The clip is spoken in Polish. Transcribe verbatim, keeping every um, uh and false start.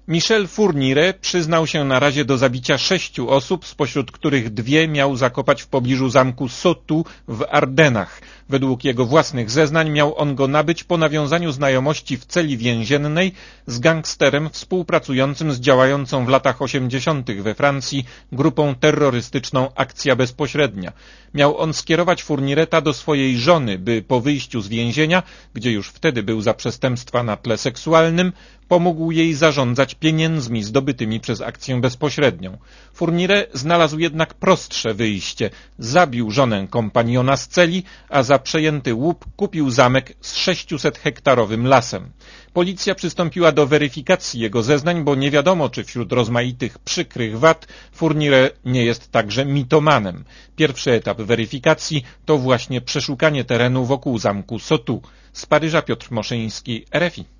Michel Fourniret przyznał się na razie do zabicia sześciu osób, spośród których dwie miał zakopać w pobliżu zamku Sautoux w Ardennach. Według jego własnych zeznań miał on go nabyć po nawiązaniu znajomości w celi więziennej z gangsterem współpracującym z działającą w latach osiemdziesiątych we Francji grupą terrorystyczną Akcja Bezpośrednia. Miał on skierować Fournireta do swojej żony, by po wyjściu z więzienia, gdzie już wtedy był za przestępstwa na tle seksualnym, pomógł jej zarządzać pieniędzmi zdobytymi przez Akcję Bezpośrednią. Fourniret znalazł jednak prostsze wyjście. Zabił żonę kompaniona z celi, a za przejęty łup kupił zamek z sześciuset-hektarowym lasem. Policja przystąpiła do weryfikacji jego zeznań, bo nie wiadomo, czy wśród rozmaitych przykrych wad Fourniret nie jest także mitomanem. Pierwszy etap weryfikacji to właśnie przeszukanie terenu wokół zamku Sautoux. Z Paryża Piotr Moszyński, R F I.